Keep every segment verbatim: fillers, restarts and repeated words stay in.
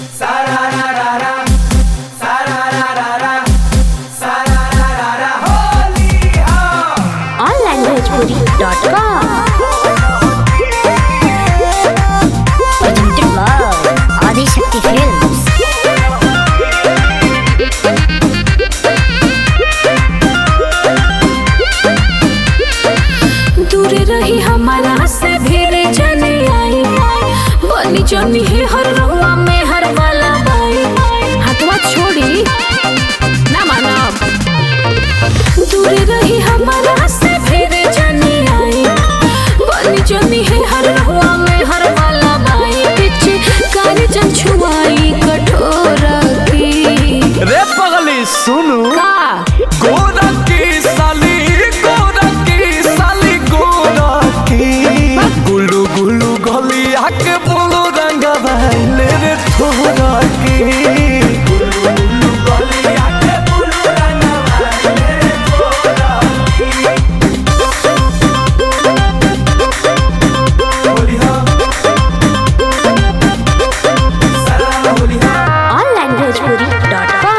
Online Bhojpuri dot com Adishakti films. दूर रही हमारा से भेरे जाने आई बनी जनी है हर रुआ में हर वाला बाई हाथवा छोड़ी ना मानब। दूर रही हमारा से भेरे जाने आई बनी जनी है हर रुआ में हर वाला बाई पीछे कारी जन छुआई कठोरा की रे पगली सुनू का गोरा की साली गोरा की साली गोरा की गुल्लू गुल्लू गलिया के बोलो रंग भाईले रे थोड़ा की गुल्लू गुल्लू गलिया के बोलो रंग भाईले रे थोड़ा की होली हो सारा होली हो ऑनलाइन भोजपुरी डॉट कॉम।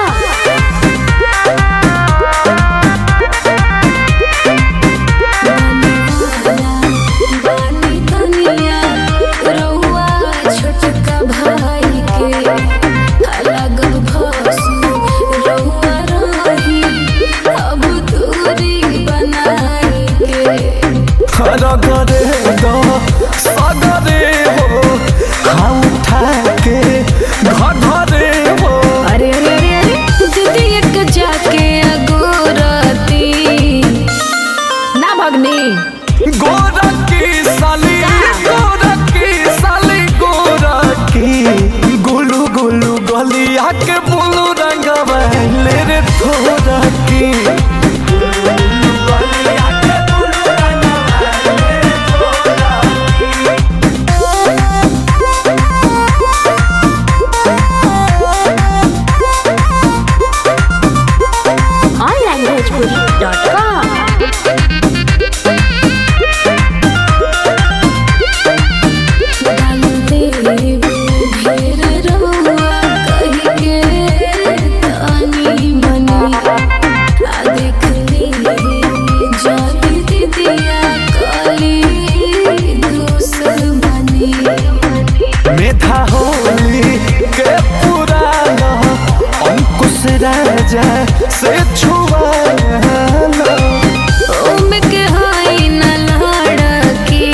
बानी कनिया रउआ छोटका भाई के अलग भसु रउआ रही अब दूरी बनाई के खरा करे दो सगरे हो हाँ उठा के घर घरे हो अरे अरे अरे अरे दीदी एक जाके अगोरती ना भगनी गोरा की साली गोरा की साली गोरा की गुलू गुलू गलिया के बुलू रंग बहले रे थोड़ा की गुलू गलिया के बुलू रंग बहले रे थोड़ा ऑनलाइन भोजपुरी डॉट कॉम। डाल दे ढेर रउआ कही के तानी बनी आ देख ली जाती दीदिया काली दूसर बनी मेधा होली के पुराना अंकुश राजा से छुआना ओमे के हाई न लड़की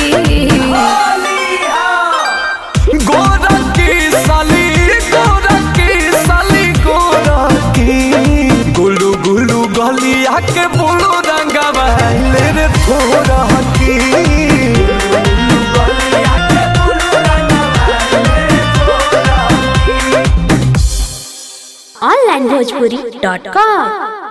गोरा की साली गोरा की साली गोरा की गुलू गुलू गलिया के बुलू रंगा बहले रे थोड़ा की गुलू गलिया के बुलू रंगा बहले रे थोड़ा की ऑनलाइन भोजपुरी डॉट कॉम।